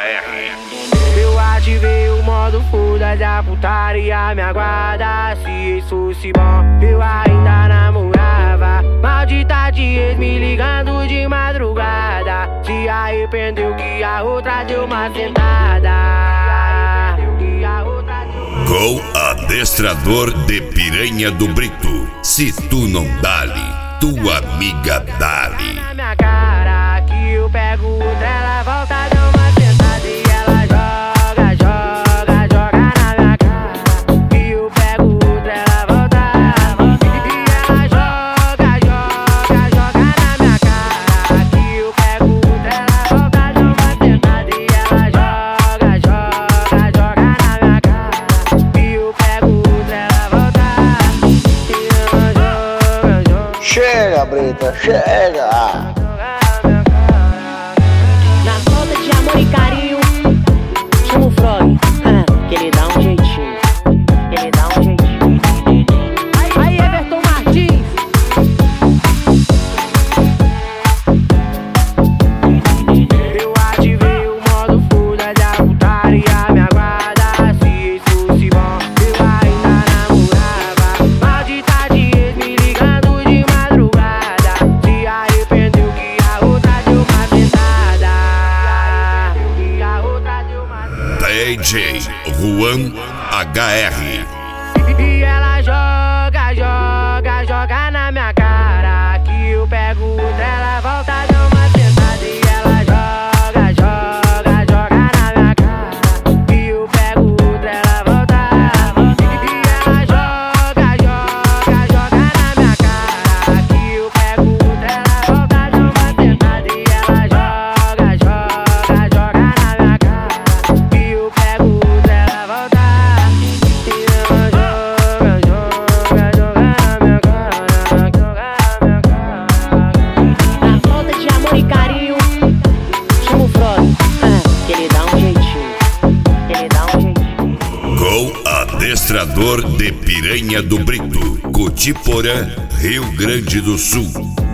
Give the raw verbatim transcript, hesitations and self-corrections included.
R. Eu ativei o modo foda da putaria, me aguarda. Se isso fosse bom, eu ainda namorava. Maldita de ex me ligando de madrugada. Se arrependeu que a outra deu uma sentada. Com adestrador de piranha do Brito. Se tu não dá-lhe, tua amiga dá-lhe. Na minha cara que eu pego outra, ela volta, dá uma sentada e ela joga, joga, joga na minha cara. Que eu pego outra, ela volta, e ela joga, joga, joga na minha cara. Que eu pego outra, ela volta, dá uma sentada e ela joga, joga, joga na minha cara. Que eu pego outra, ela volta, e ela joga, joga. Chega, Brita, chega! Na falta de amor e carinho, chama o Frog, que ele dá um jeitinho, que ele dá um jeitinho. Aí, Everton Martins. Eu ativei o modo foda da putaria, me aguarda. Se isso fosse bom, eu ainda namorava. Maldita de ex me ligando de madrugada. Se arrependeu que a outra deu uma sentada. Que a outra deu uma sentada. D J Juan H R. E ela joga, joga, joga na minha cara. Que eu pego outra, ela volta, dá uma sentada e ela joga, joga, joga na minha cara. Que eu pego outra, ela volta, e ela joga, joga, joga na minha cara. Que eu pego outra, ela volta, dá uma sentada e ela joga, joga, joga na minha cara. Que eu pego outra, ela volta, e ela joga, joga, joga na minha cara, joga na minha cara. Na falta de amor e carinho, chama o Frog, que ele dá um jeitinho, que ele dá um jeitinho. Com adestrador de piranha do Brito. Cotiporã, Rio Grande do Sul.